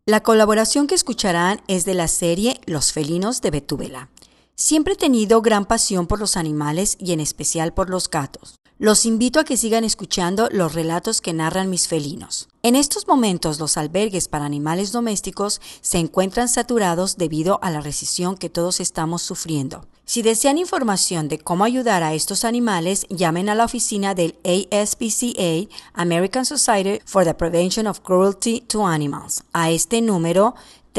La colaboración que escucharán es de la serie Los felinos de Betúbela. Siempre he tenido gran pasión por los animales y en especial por los gatos. Los invito a que sigan escuchando los relatos que narran mis felinos. En estos momentos los albergues para animales domésticos se encuentran saturados debido a la recesión que todos estamos sufriendo. Si desean información de cómo ayudar a estos animales, llamen a la oficina del ASPCA, American Society for the Prevention of Cruelty to Animals, a este número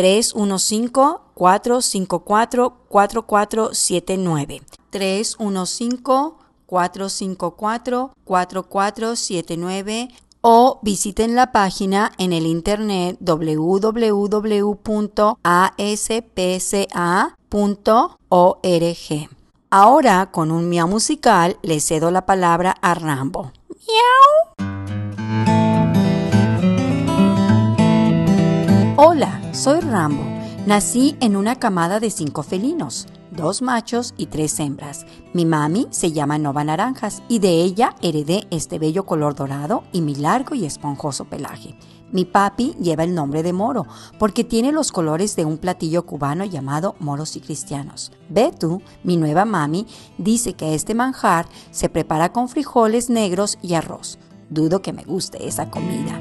315-454-4479. 315-454-4479 o visiten la página en el internet www.aspca.org. Ahora, con un miau musical, le cedo la palabra a Rambo. ¡Miau! Hola, soy Rambo. Nací en una camada de 5 felinos, 2 machos y 3 hembras. Mi mami se llama Nova Naranjas y de ella heredé este bello color dorado y mi largo y esponjoso pelaje. Mi papi lleva el nombre de Moro porque tiene los colores de un platillo cubano llamado Moros y Cristianos. Betu, mi nueva mami, dice que este manjar se prepara con frijoles negros y arroz. Dudo que me guste esa comida.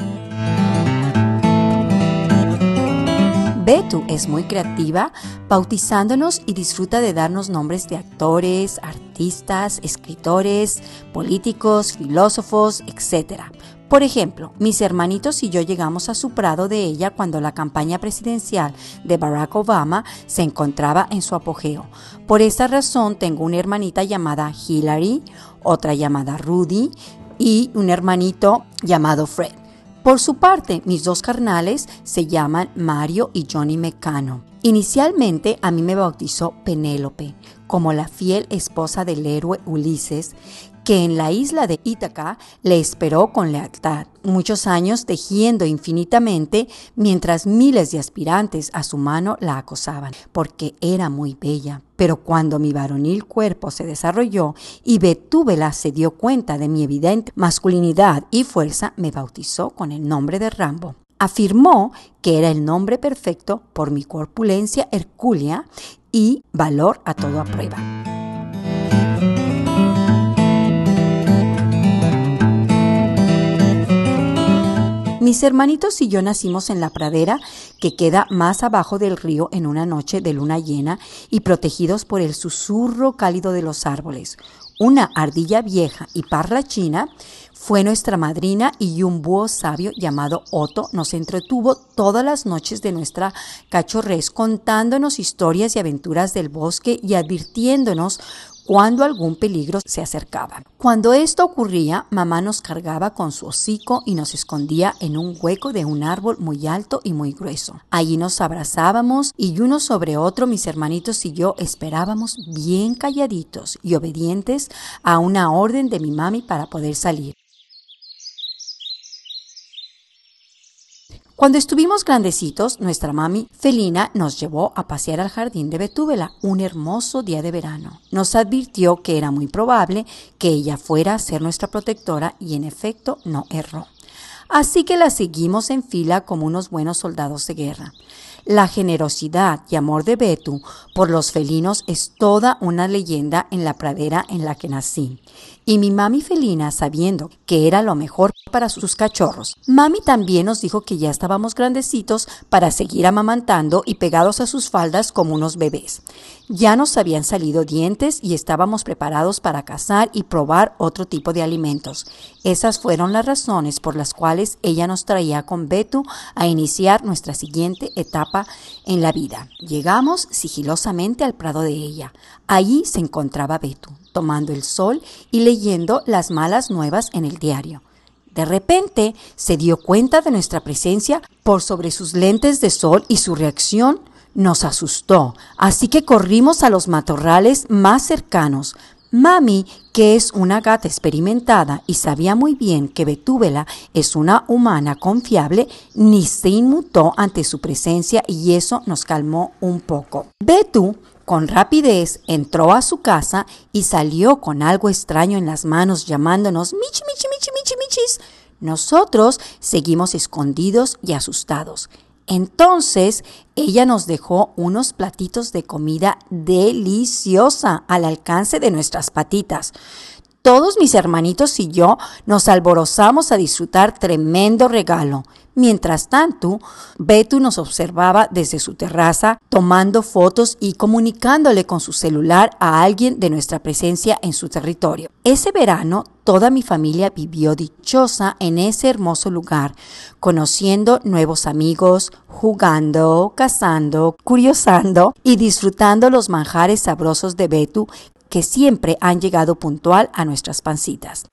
Betu es muy creativa, bautizándonos y disfruta de darnos nombres de actores, artistas, escritores, políticos, filósofos, etc. Por ejemplo, mis hermanitos y yo llegamos a su prado de ella cuando la campaña presidencial de Barack Obama se encontraba en su apogeo. Por esta razón tengo una hermanita llamada Hillary, otra llamada Rudy y un hermanito llamado Fred. Por su parte, mis 2 carnales se llaman Mario y Johnny Mecano. Inicialmente a mí me bautizó Penélope, como la fiel esposa del héroe Ulises, que en la isla de Ítaca le esperó con lealtad, muchos años tejiendo infinitamente mientras miles de aspirantes a su mano la acosaban, porque era muy bella. Pero cuando mi varonil cuerpo se desarrolló y Betúbela se dio cuenta de mi evidente masculinidad y fuerza, me bautizó con el nombre de Rambo. Afirmó que era el nombre perfecto por mi corpulencia hercúlea y valor a toda prueba. Mis hermanitos y yo nacimos en la pradera que queda más abajo del río en una noche de luna llena y protegidos por el susurro cálido de los árboles. Una ardilla vieja y parlachina fue nuestra madrina y un búho sabio llamado Otto nos entretuvo todas las noches de nuestra cachorrez contándonos historias y aventuras del bosque y advirtiéndonos cuando algún peligro se acercaba. Cuando esto ocurría, mamá nos cargaba con su hocico y nos escondía en un hueco de un árbol muy alto y muy grueso. Allí nos abrazábamos y uno sobre otro mis hermanitos y yo esperábamos bien calladitos y obedientes a una orden de mi mami para poder salir. Cuando estuvimos grandecitos, nuestra mami felina nos llevó a pasear al jardín de Betúbela un hermoso día de verano. Nos advirtió que era muy probable que ella fuera a ser nuestra protectora y en efecto no erró. Así que la seguimos en fila como unos buenos soldados de guerra. La generosidad y amor de Betu por los felinos es toda una leyenda en la pradera en la que nací. Y mi mami felina, sabiendo que era lo mejor para sus cachorros. Mami también nos dijo que ya estábamos grandecitos para seguir amamantando y pegados a sus faldas como unos bebés. Ya nos habían salido dientes y estábamos preparados para cazar y probar otro tipo de alimentos. Esas fueron las razones por las cuales ella nos traía con Betu a iniciar nuestra siguiente etapa en la vida. Llegamos sigilosamente al prado de ella. Allí se encontraba Betu, tomando el sol y leyendo las malas nuevas en el diario. De repente se dio cuenta de nuestra presencia por sobre sus lentes de sol y su reacción nos asustó, así que corrimos a los matorrales más cercanos. Mami, que es una gata experimentada y sabía muy bien que Betúbela es una humana confiable, ni se inmutó ante su presencia y eso nos calmó un poco. Betu, con rapidez, entró a su casa y salió con algo extraño en las manos llamándonos Michi, Michi, Michi, Michi, Michis. Nosotros seguimos escondidos y asustados. Entonces ella nos dejó unos platitos de comida deliciosa al alcance de nuestras patitas. Todos mis hermanitos y yo nos alborozamos a disfrutar tremendo regalo. Mientras tanto, Betu nos observaba desde su terraza, tomando fotos y comunicándole con su celular a alguien de nuestra presencia en su territorio. Ese verano, toda mi familia vivió dichosa en ese hermoso lugar, conociendo nuevos amigos, jugando, cazando, curiosando y disfrutando los manjares sabrosos de Betu que siempre han llegado puntual a nuestras pancitas.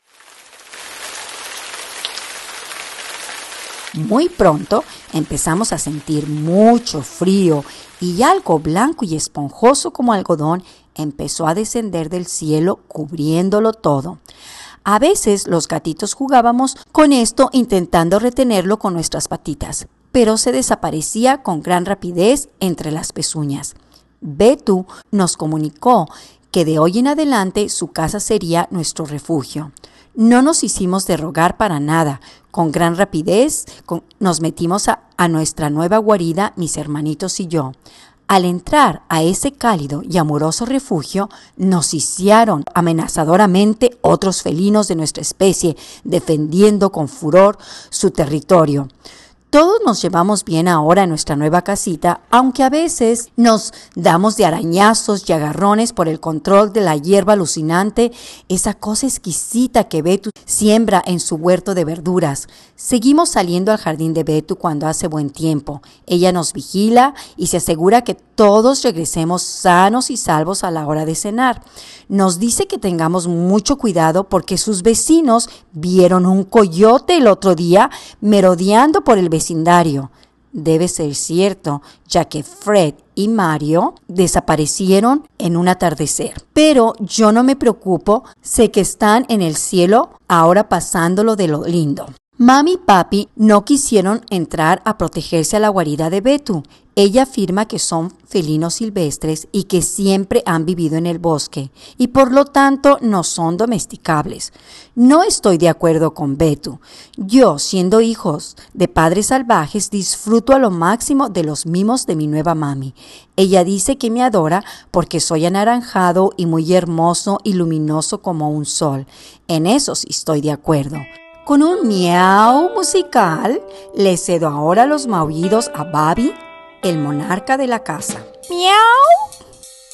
Muy pronto empezamos a sentir mucho frío y algo blanco y esponjoso como algodón empezó a descender del cielo cubriéndolo todo. A veces los gatitos jugábamos con esto intentando retenerlo con nuestras patitas, pero se desaparecía con gran rapidez entre las pezuñas. Betu nos comunicó que de hoy en adelante su casa sería nuestro refugio. No nos hicimos de rogar para nada. Con gran rapidez nos metimos a nuestra nueva guarida, mis hermanitos y yo. Al entrar a ese cálido y amoroso refugio, nos hicieron amenazadoramente otros felinos de nuestra especie, defendiendo con furor su territorio. Todos nos llevamos bien ahora en nuestra nueva casita, aunque a veces nos damos de arañazos y agarrones por el control de la hierba alucinante, esa cosa exquisita que Betu siembra en su huerto de verduras. Seguimos saliendo al jardín de Betu cuando hace buen tiempo. Ella nos vigila y se asegura que todos regresemos sanos y salvos a la hora de cenar. Nos dice que tengamos mucho cuidado porque sus vecinos vieron un coyote el otro día merodeando por el vecindario. Debe ser cierto, ya que Fred y Mario desaparecieron en un atardecer. Pero yo no me preocupo, sé que están en el cielo ahora pasándolo de lo lindo. Mami y papi no quisieron entrar a protegerse a la guarida de Betu. Ella afirma que son felinos silvestres y que siempre han vivido en el bosque y por lo tanto no son domesticables. No estoy de acuerdo con Betu. Yo, siendo hijos de padres salvajes, disfruto a lo máximo de los mimos de mi nueva mami. Ella dice que me adora porque soy anaranjado y muy hermoso y luminoso como un sol. En eso sí estoy de acuerdo. Con un miau musical, le cedo ahora los maullidos a Babi, el monarca de la casa. ¡Miau!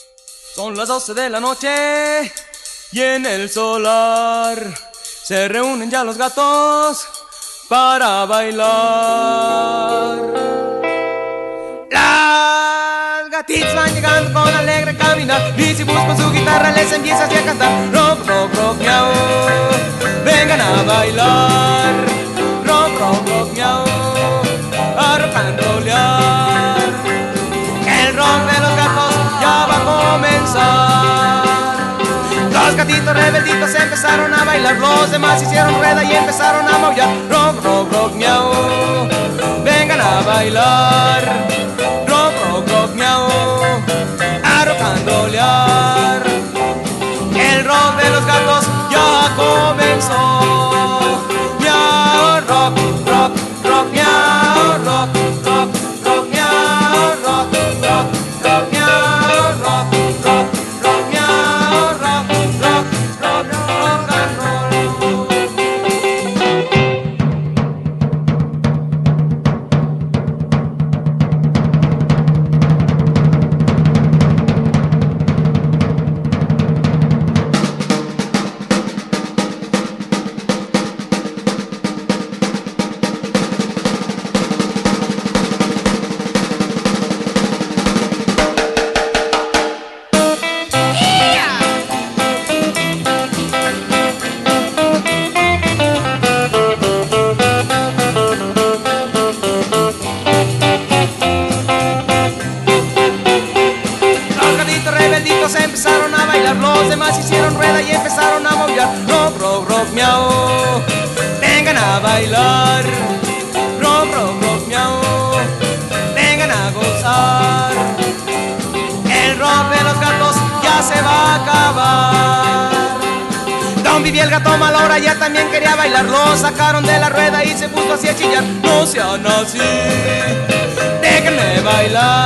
Son las 12 de la noche y en el solar se reúnen ya los gatos para bailar. Las gatitas van llegando con alegre caminar y si buscan su guitarra les empieza así a cantar. Rock, rock, rock, miau, vengan a bailar. Rock, rock, rock, miau, a rock and rollear. El rock de los gatos ya va a comenzar. Los gatitos rebelditos empezaron a bailar, los demás hicieron rueda y empezaron a maullar. Rock, rock, rock, miau, vengan a bailar. Rock, rock, rock, miau, a rock and rollear. El rock de los gatos ya comenzó. Miau, rock, rock, rock, miau, rock, rock, rock, miau, rock, rock, rock, miau, rock, rock, rock, miau, rock, rock, rock, rock and roll. Empezaron a bailar, los demás hicieron rueda y empezaron a maullar. Rock, rock, rock, miau, vengan a bailar. Rock, rock, rock, miau, vengan a gozar. El rock de los gatos ya se va a acabar. Don Vivi el gato mal ahora ya también quería bailar. Lo sacaron de la rueda y se puso así a chillar. No sean así, bailar.